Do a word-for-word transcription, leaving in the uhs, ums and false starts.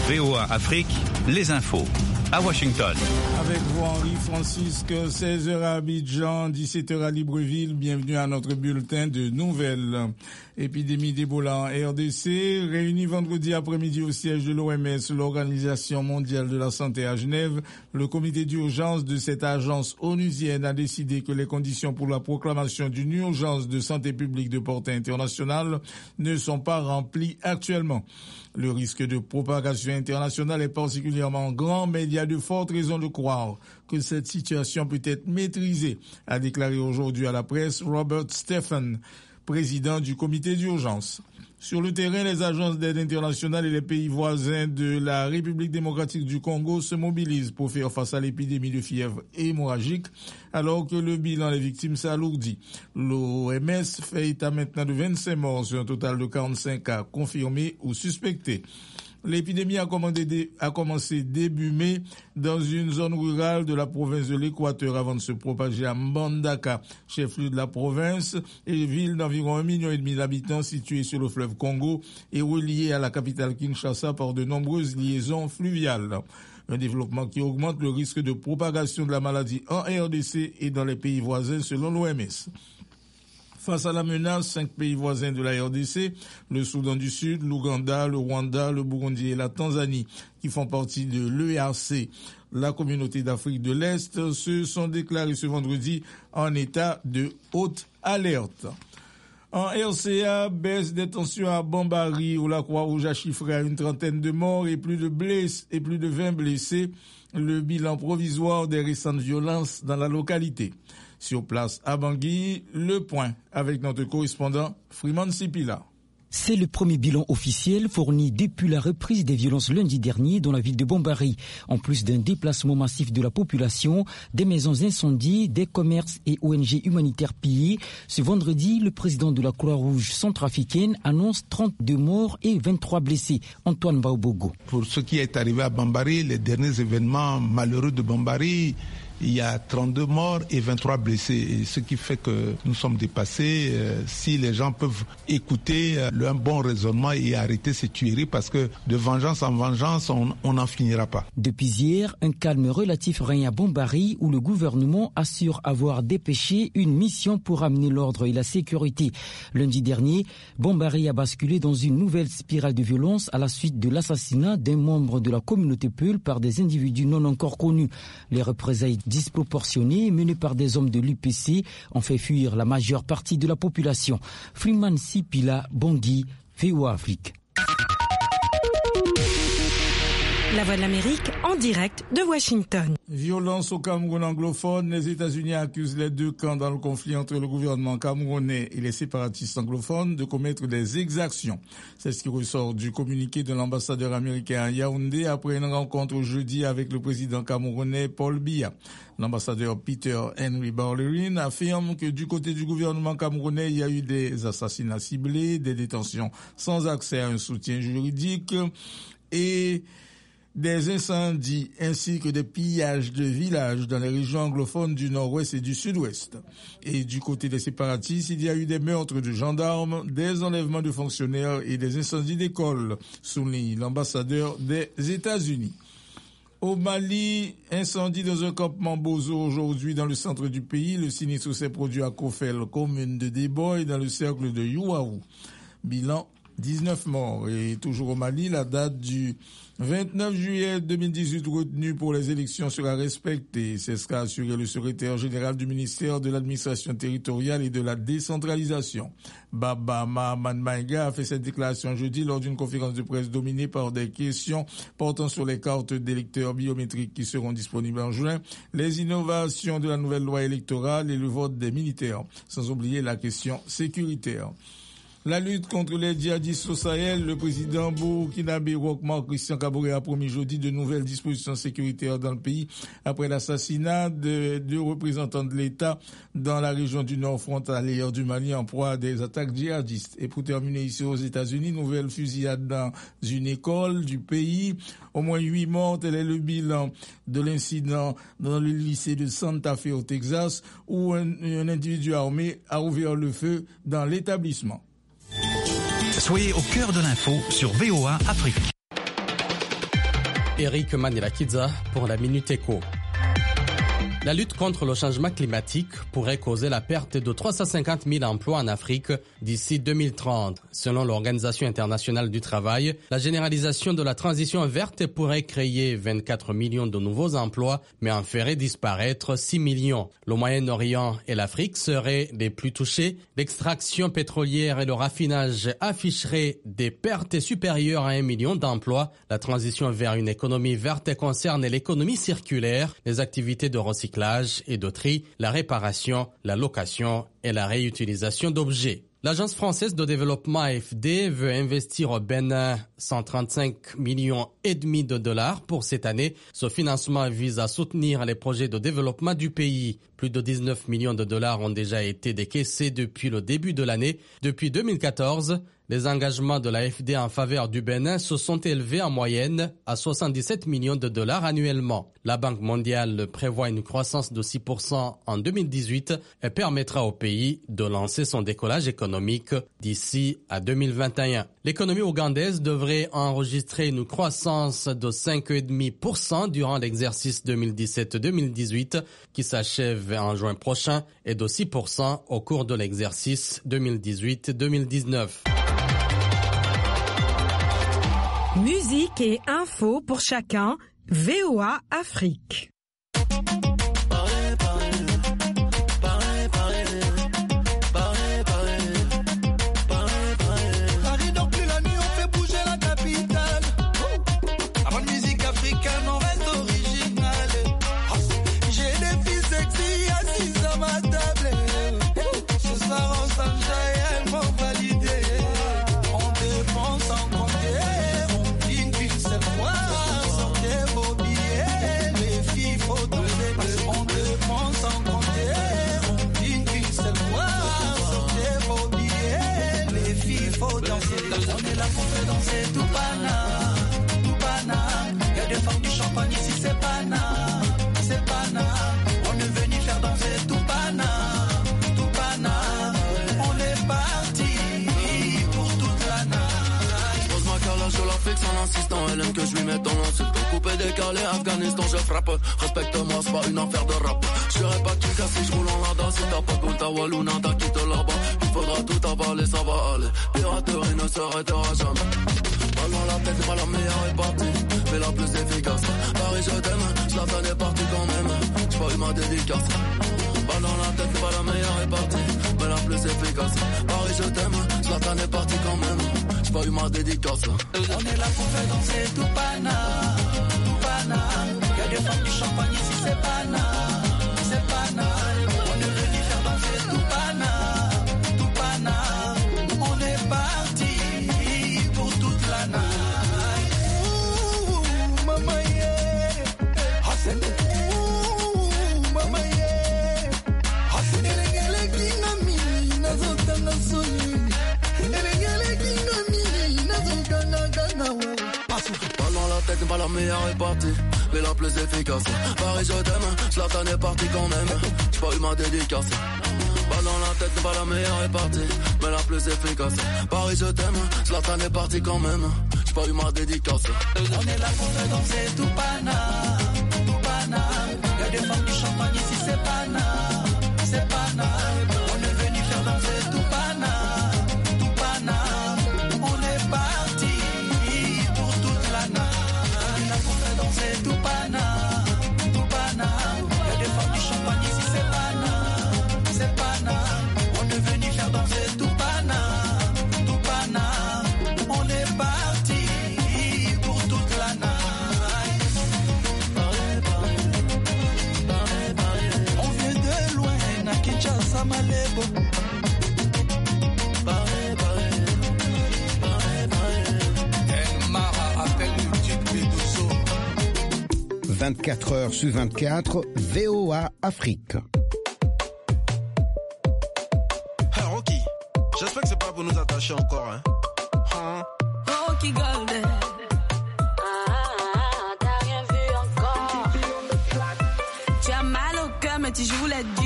V O A Afrique, les infos. À Washington. Avec vous, Henri Francisque, seize heures à Abidjan, dix-sept heures à Libreville. Bienvenue à notre bulletin de nouvelles. Épidémie d'Ebola en R D C, réunie vendredi après-midi au siège de l'O M S, l'Organisation mondiale de la santé à Genève. Le comité d'urgence de cette agence onusienne a décidé que les conditions pour la proclamation d'une urgence de santé publique de portée internationale ne sont pas remplies actuellement. Le risque de propagation internationale est particulièrement grand, mais il y a de fortes raisons de croire que cette situation peut être maîtrisée, a déclaré aujourd'hui à la presse Robert Stephen, président du comité d'urgence. Sur le terrain, les agences d'aide internationale et les pays voisins de la République démocratique du Congo se mobilisent pour faire face à l'épidémie de fièvre hémorragique, alors que le bilan des victimes s'alourdit. L'O M S fait état maintenant de vingt-cinq morts sur un total de quarante-cinq cas confirmés ou suspectés. L'épidémie a commencé début mai dans une zone rurale de la province de l'Équateur avant de se propager à Mbandaka, chef-lieu de la province et ville d'environ un million et demi d'habitants située sur le fleuve Congo et reliée à la capitale Kinshasa par de nombreuses liaisons fluviales. Un développement qui augmente le risque de propagation de la maladie en R D C et dans les pays voisins selon l'O M S. Face à la menace, cinq pays voisins de la R D C, le Soudan du Sud, l'Ouganda, le Rwanda, le Burundi et la Tanzanie, qui font partie de l'E A C, la communauté d'Afrique de l'Est, se sont déclarés ce vendredi en état de haute alerte. En R C A, baisse des tensions à Bambari, où la Croix-Rouge a chiffré à une trentaine de morts et plus de blessés et plus de vingt blessés, le bilan provisoire des récentes violences dans la localité. Sur place à Bangui, le point avec notre correspondant Freeman Sipila. C'est le premier bilan officiel fourni depuis la reprise des violences lundi dernier dans la ville de Bambari. En plus d'un déplacement massif de la population, des maisons incendiées, des commerces et O N G humanitaires pillés, ce vendredi, le président de la Croix-Rouge centrafricaine annonce trente-deux morts et vingt-trois blessés. Antoine Baobogo. Pour ce qui est arrivé à Bambari, les derniers événements malheureux de Bambari, il y a trente-deux morts et vingt-trois blessés, et ce qui fait que nous sommes dépassés. Euh, si les gens peuvent écouter euh, le, un bon raisonnement et arrêter ces tueries, parce que de vengeance en vengeance, on n'en finira pas. Depuis hier, un calme relatif règne à Bambari, où le gouvernement assure avoir dépêché une mission pour amener l'ordre et la sécurité. Lundi dernier, Bambari a basculé dans une nouvelle spirale de violence à la suite de l'assassinat d'un membre de la communauté Peul par des individus non encore connus. Les représailles disproportionnées menées par des hommes de l'U P C ont fait fuir la majeure partie de la population. Freeman Sipila, Bangui, V O A Afrique. La Voix de l'Amérique en direct de Washington. Violence au Cameroun anglophone. Les États-Unis accusent les deux camps dans le conflit entre le gouvernement camerounais et les séparatistes anglophones de commettre des exactions. C'est ce qui ressort du communiqué de l'ambassadeur américain à Yaoundé après une rencontre jeudi avec le président camerounais Paul Biya. L'ambassadeur Peter Henry Ballerin affirme que du côté du gouvernement camerounais, il y a eu des assassinats ciblés, des détentions sans accès à un soutien juridique et des incendies ainsi que des pillages de villages dans les régions anglophones du nord-ouest et du sud-ouest. Et du côté des séparatistes, il y a eu des meurtres de gendarmes, des enlèvements de fonctionnaires et des incendies d'écoles, souligne l'ambassadeur des États-Unis. Au Mali, incendie dans un campement Bozo aujourd'hui dans le centre du pays. Le sinistre s'est produit à Kofel, commune de Deboy, dans le cercle de Youaou. Bilan dix-neuf morts. Et toujours au Mali, la date du vingt-neuf juillet deux mille dix-huit retenue pour les élections sera respectée. C'est ce qu'a assuré le secrétaire général du ministère de l'administration territoriale et de la décentralisation. Baba Mahaman Maïga a fait cette déclaration jeudi lors d'une conférence de presse dominée par des questions portant sur les cartes d'électeurs biométriques qui seront disponibles en juin, les innovations de la nouvelle loi électorale et le vote des militaires, sans oublier la question sécuritaire. La lutte contre les djihadistes au Sahel, le président burkinabé Roch-Marc Christian Kaboré a promis jeudi de nouvelles dispositions sécuritaires dans le pays après l'assassinat de deux représentants de l'État dans la région du nord frontalière du Mali en proie à des attaques djihadistes. Et pour terminer ici aux États-Unis, nouvelle fusillade dans une école du pays. Au moins huit morts, tel est le bilan de l'incident dans le lycée de Santa Fe au Texas où un, un individu armé a ouvert le feu dans l'établissement. Soyez au cœur de l'info sur V O A Afrique. Eric Manilakidza pour la Minute Éco. La lutte contre le changement climatique pourrait causer la perte de trois cent cinquante mille emplois en Afrique d'ici deux mille trente. Selon l'Organisation internationale du travail, la généralisation de la transition verte pourrait créer vingt-quatre millions de nouveaux emplois, mais en ferait disparaître six millions. Le Moyen-Orient et l'Afrique seraient les plus touchés. L'extraction pétrolière et le raffinage afficheraient des pertes supérieures à un million d'emplois. La transition vers une économie verte concerne l'économie circulaire, les activités de recyclage et de tri, la réparation, la location et la réutilisation d'objets. L'Agence française de développement A F D veut investir au Bénin cent trente-cinq millions et demi de dollars pour cette année. Ce financement vise à soutenir les projets de développement du pays. Plus de dix-neuf millions de dollars ont déjà été décaissés depuis le début de l'année. Depuis deux mille quatorze, les engagements de l'A F D en faveur du Bénin se sont élevés en moyenne à soixante-dix-sept millions de dollars annuellement. La Banque mondiale prévoit une croissance de six pour cent en deux mille dix-huit et permettra au pays de lancer son décollage économique d'ici à deux mille vingt et un. L'économie ougandaise devrait enregistrer une croissance de cinq virgule cinq pour cent durant l'exercice deux mille dix-sept deux mille dix-huit qui s'achève en juin prochain et de six pour cent au cours de l'exercice deux mille dix-huit deux mille dix-neuf. Musique et infos pour chacun, V O A Afrique. Elle aime que je lui mette en insulte. Coupé, décalé, Afghanistan, je frappe. Respecte-moi, c'est pas une affaire de rap. Je serai pas tu casses si je roule en lada. Si t'as pas goût, ta Wallouna, t'as quitté là-bas. Il faudra tout avaler, ça va aller. Piraterie ne s'arrêtera jamais. Mal dans la tête, pas la meilleure est partie, mais la plus efficace. Paris, je t'aime, Zlatan est parti quand même. J'ai pas eu ma dédicace. Pas dans la tête, pas la meilleure est partie, mais la plus efficace. Paris, je t'aime, Zlatan est parti quand même. J'ai pas eu ma dédicace. On est là pour faire danser tout pana, tout pana. Y'a des femmes du champagne ici, c'est pana, c'est pana. On est venu faire danser tout pana, tout pana. On est parti pour toute la night. Ouh, maman yeah, Hassan. Ouh, maman yeah, Hassan. Elengele kinami, nazota nasoni. Elengele kinami, nazota nagana. Pas dans la tête, pas la meilleure est partie, mais la plus efficace. Paris, je t'aime, Zlatan est parti quand même. J'ai pas eu ma dédicace. Pas dans la tête, pas la meilleure est partie, mais la plus efficace. Paris, je t'aime, Zlatan est parti quand même. J'ai pas eu ma dédicace. On est là pour faire danser tout pana, tout pana. Y'a des femmes du champagne ici, c'est pana, c'est pana. On est venu faire danser tout pana, tout pana. On est parti pour toute la night. On est là pour faire danser tout pana, tout pana. Y'a des femmes du champagne ici, c'est pana, c'est pana. On est venu faire danser tout pana, tout pana. On est parti pour toute la night. On vient de loin, na Kinshasa, Malebo. vingt-quatre heures sur vingt-quatre, V O A Afrique. Hey Rocky, j'espère que c'est pas pour nous attacher encore, hein. hein? Rocky Golden. Ah, t'as rien vu encore. Tu as mal au cœur, mais tu joues la dure.